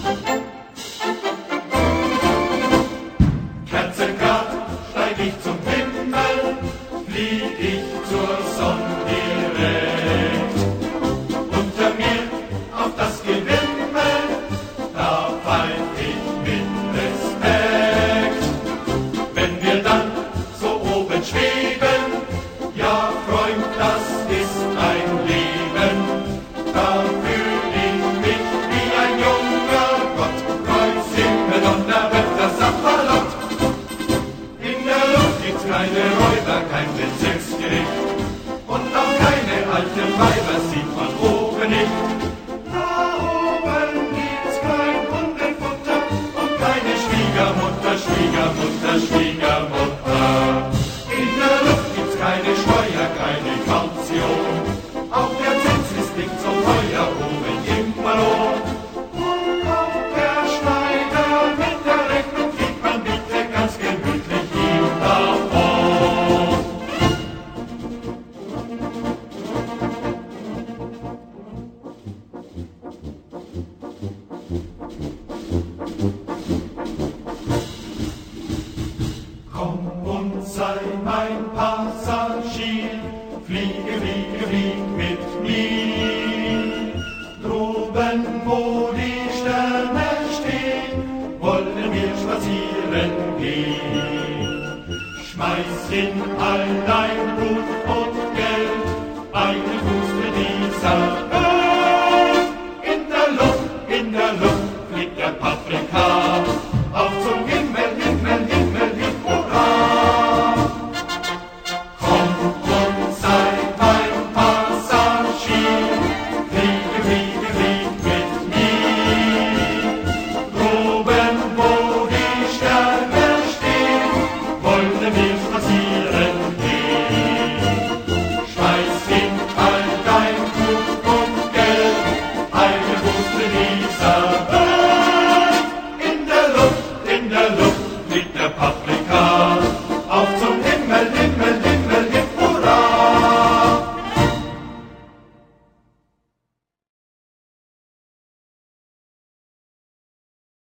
Kerzengrad steig ich zum Himmel, flieg ich zur Sonne direkt. Unter mir auf das Gewimmel, da pfeif ich mit Respekt. Wenn wir dann so oben schweben, ja Freund, das ist ein Leben, da fühl ich mich wie ein junger Gott. Kreuz, Himmel und da wird das Apollo. In der Luft gibt's keine Räuber, kein Bezirksgericht und auch keine alten Weiber sieht man oben nicht. Da oben gibt's kein Hundefutter und keine Schwiegermutter, Schwiegermutter, Schwiegermutter. In der Luft gibt's keine Steuer, keine Kaution, auch der Zins ist nicht so teuer oben im Ballon. Und kommt der Schneider mit der Rechnung, fliegt man bitte ganz gemütlich ihm davon. Komm und sei mein Passagier, fliege, fliege, flieg mit mir. Droben, wo die Sterne stehen, wollen wir spazieren gehen. Schmeiß hin all dein Gut und Geld, einen Fuß für dieser Welt. In der Luft fliegt der Paprika.